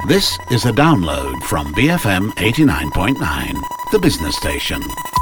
This is a download from BFM 89.9, the business station.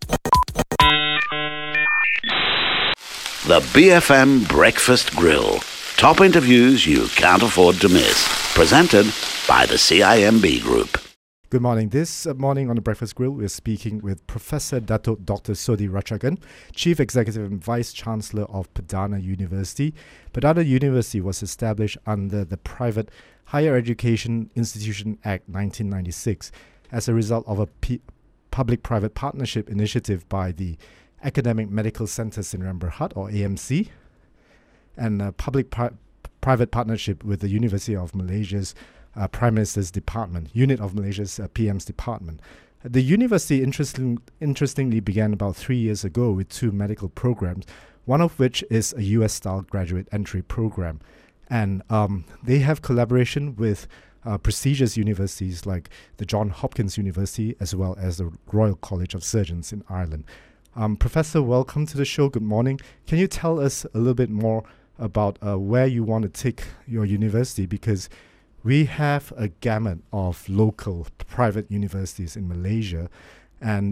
The BFM Breakfast Grill. Top interviews you can't afford to miss. Presented by the CIMB Group. Good morning. This morning on the Breakfast Grill, we're speaking with Professor Datuk Dr. Sodhi Ratchagan, Chief Executive and Vice Chancellor of Perdana University. Perdana University was established under the Private Higher Education Institution Act 1996 as a result of a public-private partnership initiative by the Academic Medical Centre Sdn Bhd, or AMC, and a public-private partnership with the University of Malaysia's Prime Minister's Department, unit of Malaysia's PM's department. The university interestingly began about 3 years ago with two medical programs, one of which is a US-style graduate entry program. And they have collaboration with prestigious universities like the Johns Hopkins University as well as the Royal College of Surgeons in Ireland. Professor, welcome to the show. Good morning. Can you tell us a little bit more about where you want to take your university? Because we have a gamut of local private universities in Malaysia, and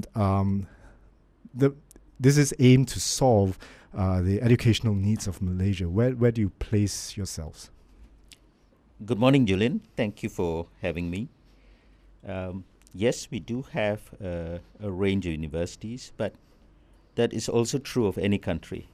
this is aimed to solve the educational needs of Malaysia. Where do you place yourselves? Good morning, Julian. Thank you for having me. Yes, we do have a range of universities, but that is also true of any country.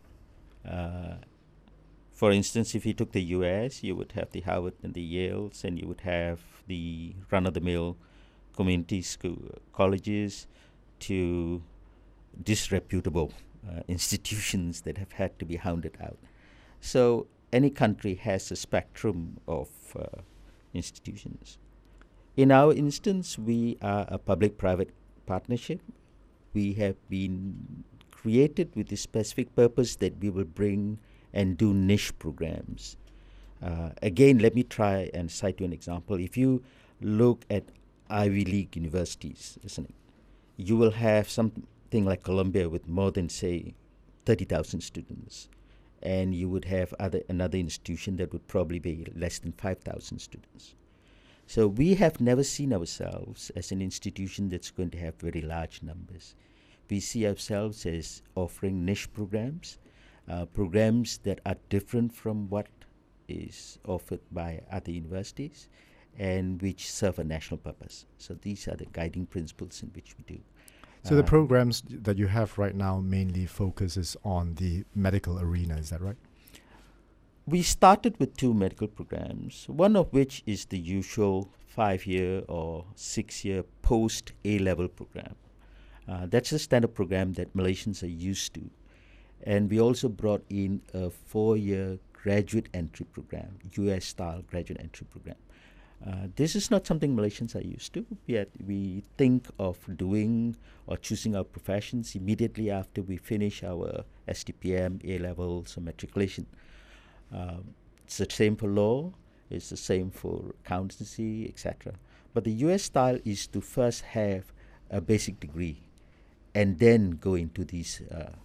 For instance, if you took the US, you would have the Harvard and the Yales, and you would have the run-of-the-mill community school colleges to disreputable institutions that have had to be hounded out. So any country has a spectrum of institutions. In our instance, we are a public-private partnership. We have been created with the specific purpose that we will bring and do niche programs. Again, let me try and cite you an example. If you look at Ivy League universities, you will have something like Columbia with more than, say, 30,000 students. And you would have another institution that would probably be less than 5,000 students. So we have never seen ourselves as an institution that's going to have very large numbers. We see ourselves as offering niche programs, programs that are different from what is offered by other universities and which serve a national purpose. So these are the guiding principles in which we do. So the programs that you have right now mainly focuses on the medical arena, is that right? We started with two medical programs, one of which is the usual 5-year or 6-year post-A-level program. That's a standard program that Malaysians are used to. And we also brought in a 4-year graduate entry program, US-style graduate entry program. This is not something Malaysians are used to, yet we think of doing or choosing our professions immediately after we finish our STPM, A-levels, or matriculation. It's the same for law, it's the same for accountancy, etc. But the US style is to first have a basic degree and then go into these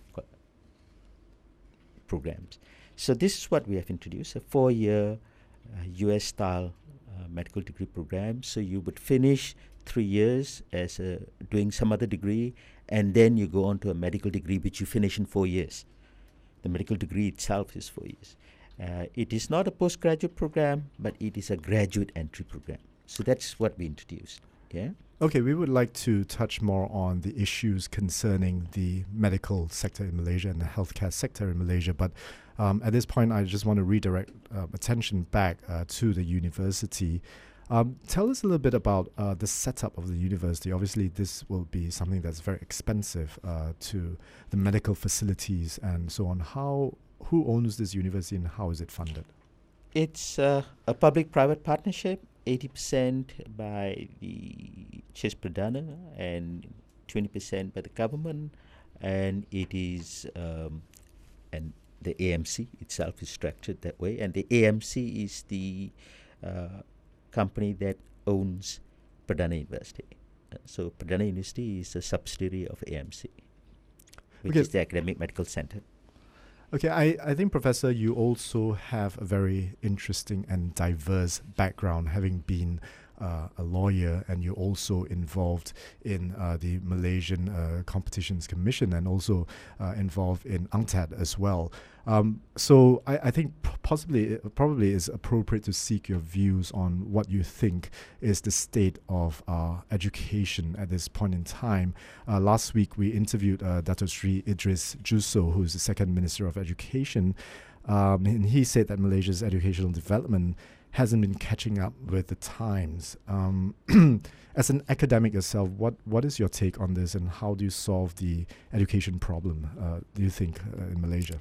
programs. So this is what we have introduced, a 4-year US-style medical degree program. So you would finish 3 years as doing some other degree, and then you go on to a medical degree which you finish in 4 years. The medical degree itself is 4 years. It is not a postgraduate program, but it is a graduate entry program. So that's what we introduced. Yeah. Okay, we would like to touch more on the issues concerning the medical sector in Malaysia and the healthcare sector in Malaysia. But at this point, I just want to redirect attention back to the university. Tell us a little bit about the setup of the university. Obviously, this will be something that's very expensive to the medical facilities and so on. Who owns this university and how is it funded? It's a public-private partnership. 80% by the CHIS Perdana and 20% by the government, and it is and the AMC itself is structured that way, and the AMC is the company that owns Perdana University. So Perdana University is a subsidiary of AMC, which is the Academic Medical Centre. Okay, I think, Professor, you also have a very interesting and diverse background, having been a lawyer, and you're also involved in the Malaysian Competitions Commission, and also involved in UNCTAD as well. So I think probably is appropriate to seek your views on what you think is the state of education at this point in time. Last week we interviewed Dato Sri Idris Juso, who's the second Minister of Education, and he said that Malaysia's educational development hasn't been catching up with the times. As an academic yourself, what is your take on this, and how do you solve the education problem, do you think, in Malaysia?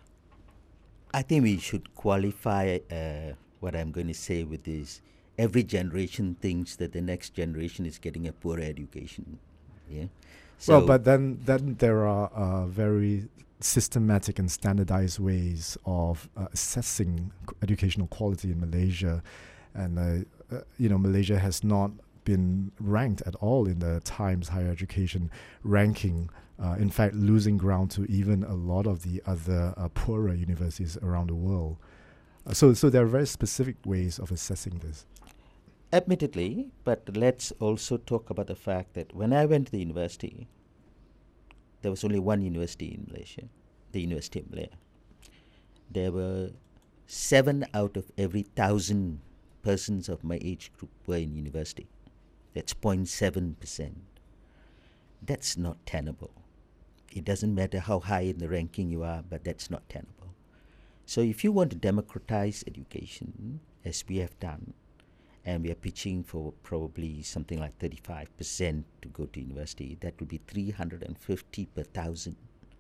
I think we should qualify what I'm going to say with this. Every generation thinks that the next generation is getting a poor education. Yeah. So Well, but then there are very systematic and standardized ways of assessing educational quality in Malaysia, and Malaysia has not been ranked at all in the Times Higher Education ranking. In fact, losing ground to even a lot of the other poorer universities around the world. So there are very specific ways of assessing this. admittedly, but let's also talk about the fact that when I went to the university, there was only one university in Malaysia, the University of Malaya. There were 7 out of every 1,000 persons of my age group were in university. That's 0.7%. That's not tenable. It doesn't matter how high in the ranking you are, but that's not tenable. So if you want to democratize education, as we have done, and we are pitching for probably something like 35% to go to university, that would be 350 per 1,000.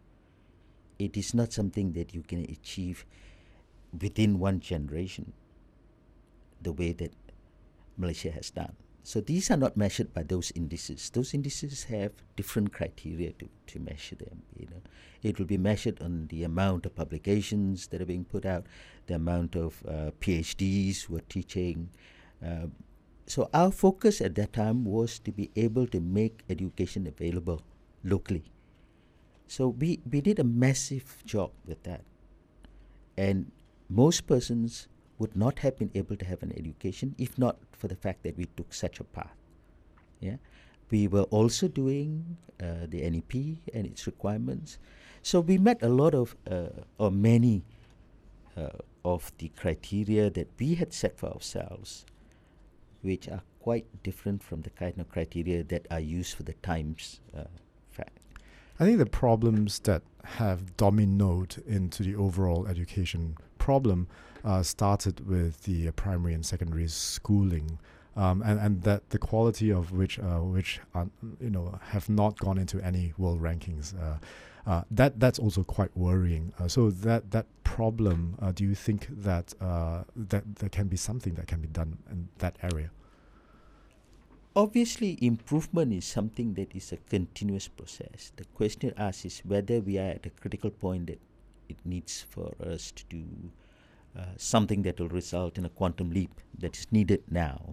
It is not something that you can achieve within one generation, the way that Malaysia has done. So these are not measured by those indices. Those indices have different criteria to measure them. It will be measured on the amount of publications that are being put out, the amount of PhDs who are teaching. So our focus at that time was to be able to make education available locally. So we did a massive job with that. And most persons would not have been able to have an education if not for the fact that we took such a path. Yeah, we were also doing the NEP and its requirements. So we met a lot of, or many of the criteria that we had set for ourselves, which are quite different from the kind of criteria that are used for the Times fact. I think the problems that have dominoed into the overall education problem started with the primary and secondary schooling, and that the quality of which are, have not gone into any world rankings. That's also quite worrying. So that problem, do you think that that there can be something that can be done in that area? Obviously, improvement is something that is a continuous process. The question asked is whether we are at a critical point that it needs for us to do something that will result in a quantum leap that is needed now.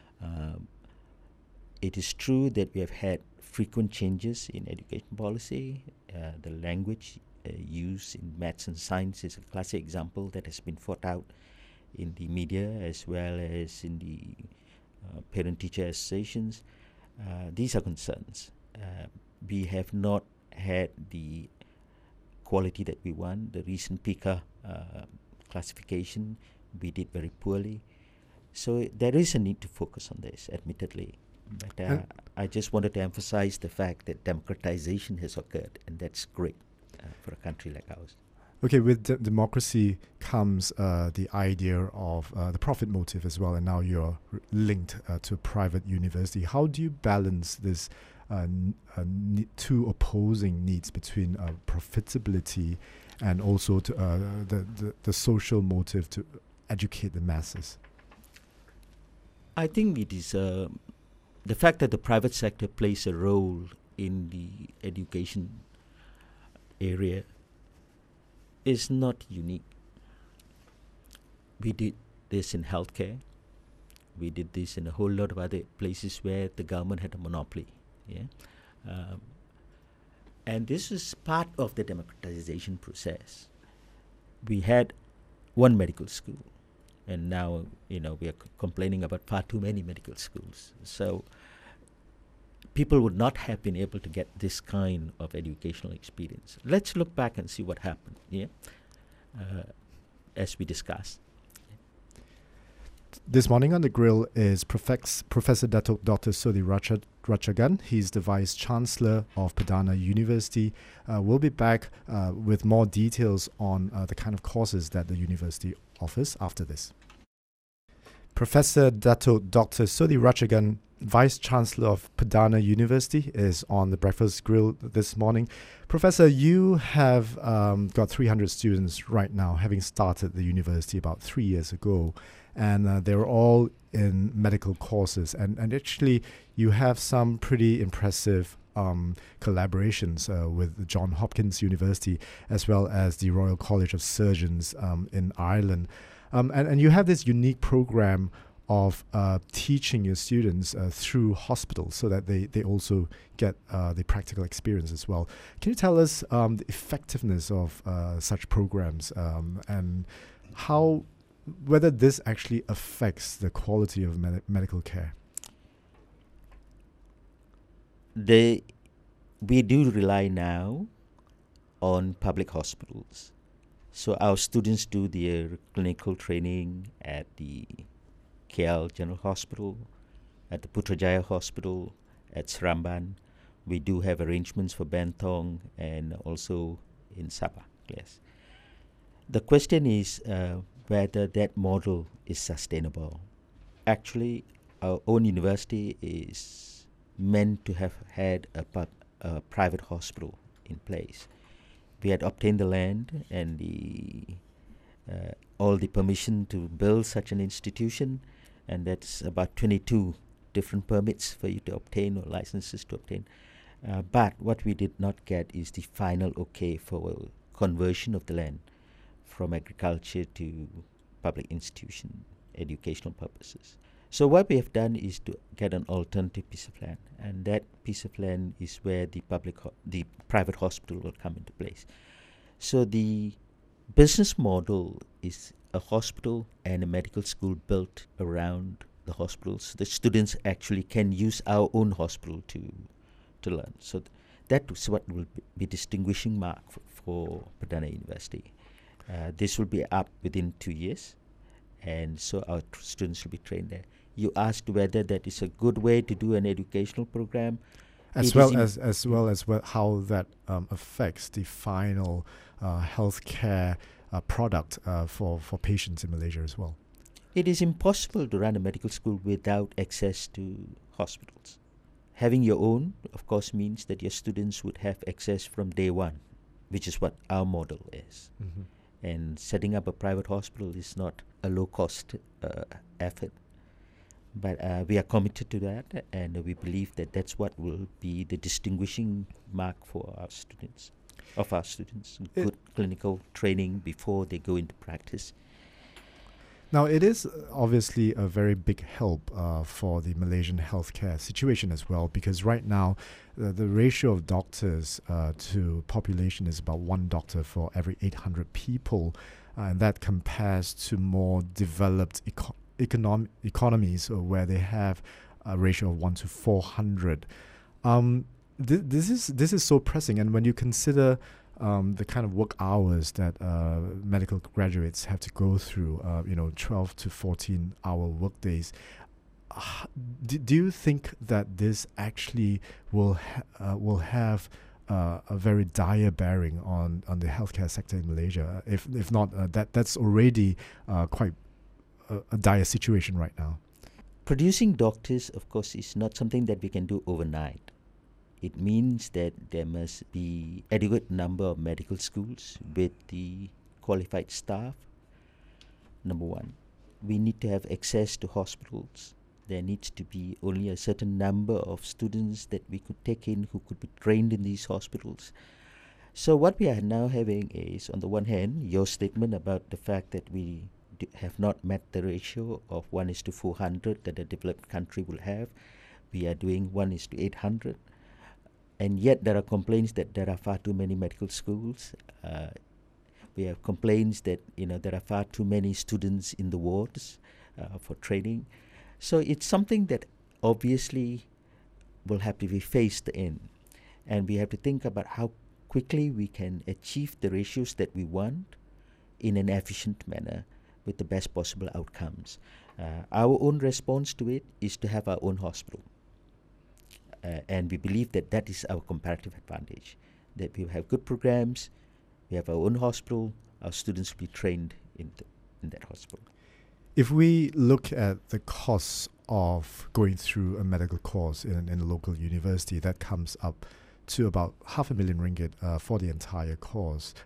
It is true that we have had frequent changes in education policy. The language used in maths and science is a classic example that has been fought out in the media as well as in the parent-teacher associations. These are concerns. We have not had the quality that we want. The recent PICA classification, we did very poorly. So there is a need to focus on this, admittedly. But I just wanted to emphasize the fact that democratization has occurred, and that's great for a country like ours. Okay, with democracy comes the idea of the profit motive as well, and now you're linked to a private university. How do you balance this two opposing needs between profitability and also to, the social motive to educate the masses? I think it is the fact that the private sector plays a role in the education area is not unique. We did this in healthcare. We did this in a whole lot of other places where the government had a monopoly. Yeah, and this is part of the democratization process. We had one medical school. And now, we are complaining about far too many medical schools. So people would not have been able to get this kind of educational experience. Let's look back and see what happened, as we discussed. This morning on the grill is Professor Dato Dr. Sodhi Ratchagan. He's the Vice Chancellor of Perdana University. We'll be back with more details on the kind of courses that the university offers after this. Professor Dato Dr. Sodhi Ratchagan, Vice Chancellor of Perdana University, is on the Breakfast Grill this morning. Professor, you have got 300 students right now, having started the university about 3 years ago. And they're all in medical courses. And actually, you have some pretty impressive collaborations with the Johns Hopkins University, as well as the Royal College of Surgeons in Ireland. And you have this unique program of teaching your students through hospitals so that they also get the practical experience as well. Can you tell us the effectiveness of such programs and whether this actually affects the quality of medical care? We do rely now on public hospitals. So our students do their clinical training at the KL General Hospital, at the Putrajaya Hospital, at Seremban. We do have arrangements for Bentong and also in Sabah. Yes. The question is whether that model is sustainable. Actually, our own university is meant to have had a private hospital in place. We had obtained the land and all the permission to build such an institution, and that's about 22 different permits for you to obtain or licenses to obtain. But what we did not get is the final okay for conversion of the land from agriculture to public institution, educational purposes. So what we have done is to get an alternative piece of land, and that piece of land is where the private hospital will come into place. So the business model is a hospital and a medical school built around the hospitals. The students actually can use our own hospital to learn. So that is what will be distinguishing mark for Perdana University. This will be up within 2 years, and so our students will be trained there. You asked whether that is a good way to do an educational program, as well as how that affects the final healthcare product for patients in Malaysia as well. It is impossible to run a medical school without access to hospitals. Having your own, of course, means that your students would have access from day one, which is what our model is. Mm-hmm. And setting up a private hospital is not a low-cost effort. But we are committed to that, and we believe that that's what will be the distinguishing mark for our students, good clinical training before they go into practice. Now, it is obviously a very big help for the Malaysian healthcare situation as well, because right now the ratio of doctors to population is about 1 doctor for every 800 people, and that compares to more developed economies where they have a ratio of 1 to 400. This is so pressing, and when you consider the kind of work hours that medical graduates have to go through, 12 to 14-hour work days, do you think that this actually will have a very dire bearing on the healthcare sector in Malaysia? If not, that's already quite a dire situation right now. Producing doctors, of course, is not something that we can do overnight. It means that there must be adequate number of medical schools with the qualified staff. Number one, we need to have access to hospitals. There needs to be only a certain number of students that we could take in who could be trained in these hospitals. So what we are now having is, on the one hand, your statement about the fact that we have not met the ratio of 1:400 that a developed country will have. We are doing 1:800. And yet there are complaints that there are far too many medical schools. We have complaints that there are far too many students in the wards for training. So it's something that obviously will have to be phased in, and we have to think about how quickly we can achieve the ratios that we want in an efficient manner with the best possible outcomes. Our own response to it is to have our own hospital. And we believe that that is our comparative advantage, that we have good programs, we have our own hospital, our students will be trained in that hospital. If we look at the costs of going through a medical course in a local university, that comes up to about R500,000 for the entire course.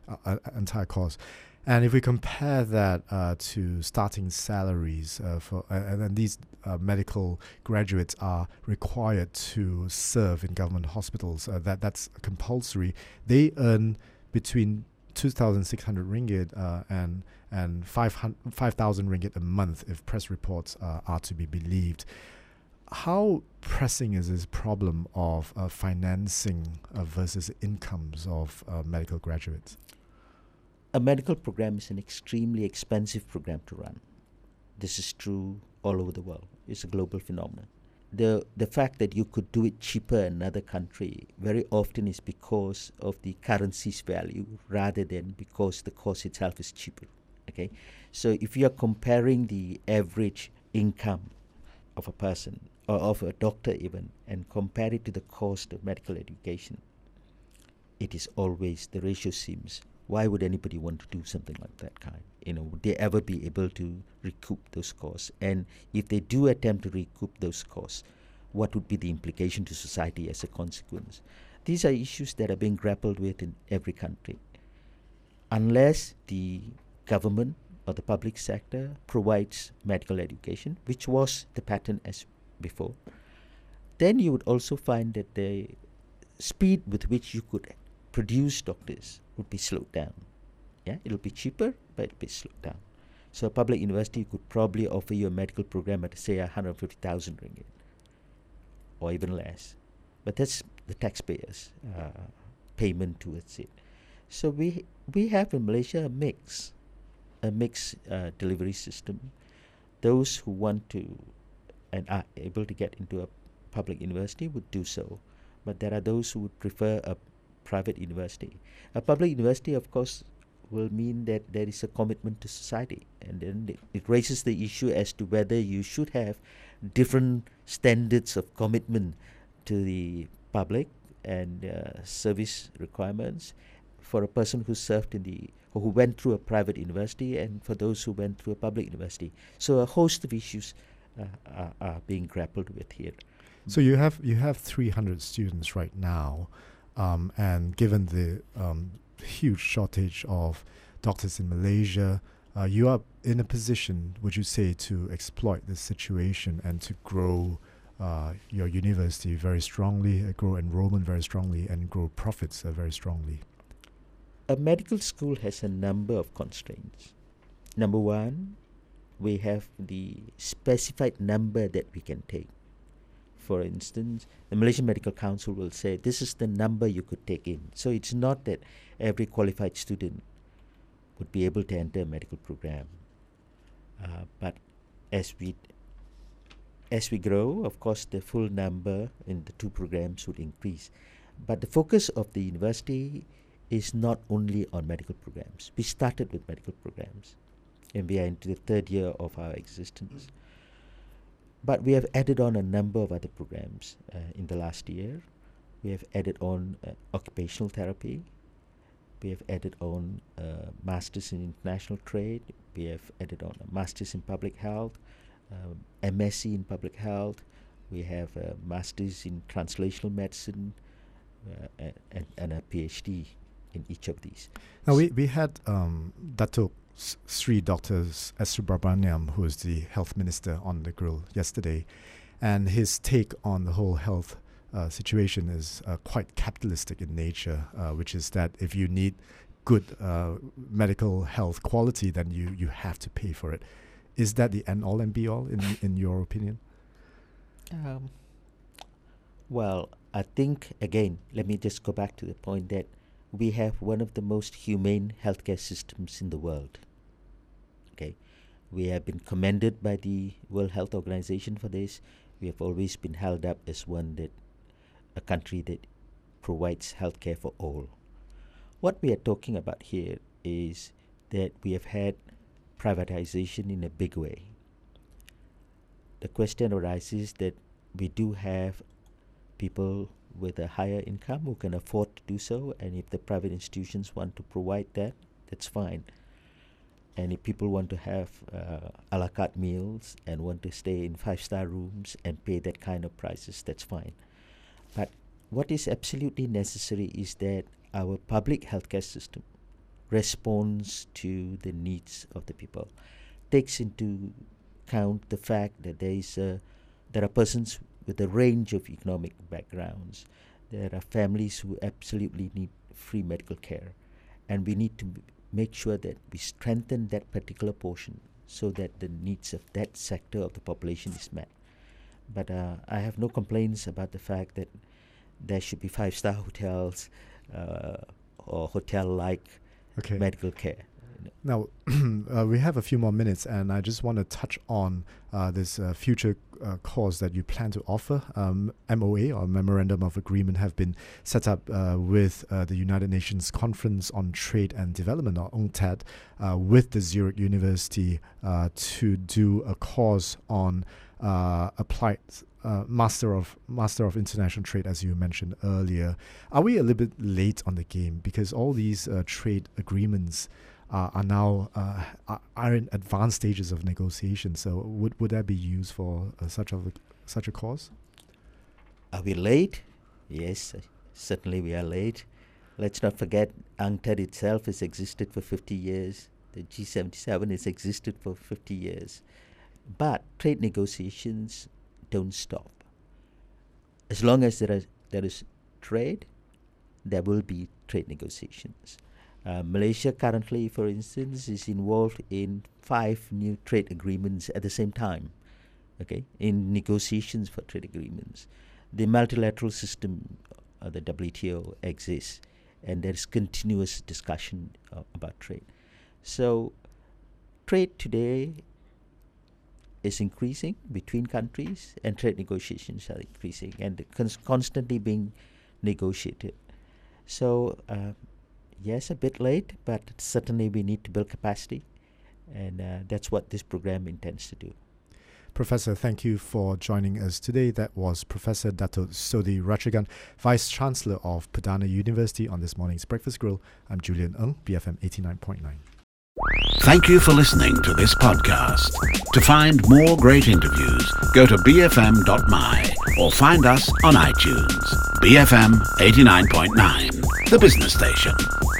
And if we compare that to starting salaries and these medical graduates are required to serve in government hospitals, that's compulsory. They earn between 2,600 ringgit and 5,000 ringgit a month if press reports are to be believed. How pressing is this problem of financing versus incomes of medical graduates? A medical program is an extremely expensive program to run. This is true all over the world. It's a global phenomenon. The fact that you could do it cheaper in another country very often is because of the currency's value rather than because the course itself is cheaper. Okay, so if you are comparing the average income of a person or of a doctor even and compare it to the cost of medical education, it is always, the ratio seems, why would anybody want to do something like that kind? Would they ever be able to recoup those costs? And if they do attempt to recoup those costs, what would be the implication to society as a consequence? These are issues that are being grappled with in every country. Unless the government or the public sector provides medical education, which was the pattern as before, then you would also find that the speed with which you could produce doctors would be slowed down. Yeah, it'll be cheaper, but it'll be slowed down. So a public university could probably offer you a medical program at, say, 150,000 ringgit, or even less. But that's the taxpayers' payment towards it. So we have in Malaysia a mixed delivery system. Those who want to and are able to get into a public university would do so, but there are those who would prefer a private university. A public university, of course, will mean that there is a commitment to society, and then it raises the issue as to whether you should have different standards of commitment to the public and service requirements for a person who served who went through a private university and for those who went through a public university. So a host of issues are being grappled with here. So you have 300 students right now. And given the huge shortage of doctors in Malaysia, you are in a position, would you say, to exploit this situation and to grow your university very strongly, grow enrollment very strongly, and grow profits very strongly? A medical school has a number of constraints. Number one, we have the specified number that we can take. For instance, the Malaysian Medical Council will say this is the number you could take in. So it's not that every qualified student would be able to enter a medical program. But as we grow, of course, the full number in the two programs would increase. But the focus of the university is not only on medical programs. We started with medical programs, and we are into the third year of our existence. But we have added on a number of other programs in the last year. We have added on occupational therapy. We have added on Masters in International Trade. We have added on a Masters in Public Health, MSc in Public Health. We have a Masters in Translational Medicine and a PhD in each of these. Now, we had Datuk Sri Dr. S. Subrahmanyam, who is the health minister, on the grill yesterday, and his take on the whole health situation is quite capitalistic in nature, which is that if you need good medical health quality, then you have to pay for it. Is that the end all and be all in your opinion? Well, I think, again, let me just go back to the point that we have one of the most humane healthcare systems in the world. Okay, we have been commended by the World Health Organization for this. We have always been held up as a country that provides healthcare for all. What we are talking about here is that we have had privatization in a big way. The question arises that we do have people with a higher income who can afford to do so, and if the private institutions want to provide that, that's fine. And if people want to have a la carte meals and want to stay in 5-star rooms and pay that kind of prices, that's fine. But what is absolutely necessary is that our public healthcare system responds to the needs of the people, takes into account the fact that there are persons with a range of economic backgrounds. There are families who absolutely need free medical care, and we need to make sure that we strengthen that particular portion so that the needs of that sector of the population is met. But I have no complaints about the fact that there should be 5-star hotels or hotel-like medical care. Now, we have a few more minutes, and I just want to touch on this future course that you plan to offer. MOA, or Memorandum of Agreement, have been set up with the United Nations Conference on Trade and Development, or UNCTAD, with the Zurich University to do a course on applied Master of International Trade, as you mentioned earlier. Are we a little bit late on the game? Because all these trade agreements are now are in advanced stages of negotiation. So would that be used for such a course? Are we late? Yes, certainly we are late. Let's not forget UNCTAD itself has existed for 50 years. The G77 has existed for 50 years. But trade negotiations don't stop. As long as there is trade, there will be trade negotiations. Malaysia currently, for instance, is involved in 5 new trade agreements at the same time, in negotiations for trade agreements. The multilateral system, the WTO, exists, and there is continuous discussion about trade. So trade today is increasing between countries, and trade negotiations are increasing and constantly being negotiated. So yes, a bit late, but certainly we need to build capacity, and that's what this program intends to do. Professor, thank you for joining us today. That was Professor Dato' Sodhi Ratchagan, Vice Chancellor of Perdana University, on this morning's Breakfast Grill. I'm Julian Ng, BFM 89.9. Thank you for listening to this podcast. To find more great interviews, go to bfm.my or find us on iTunes. BFM 89.9, the business station.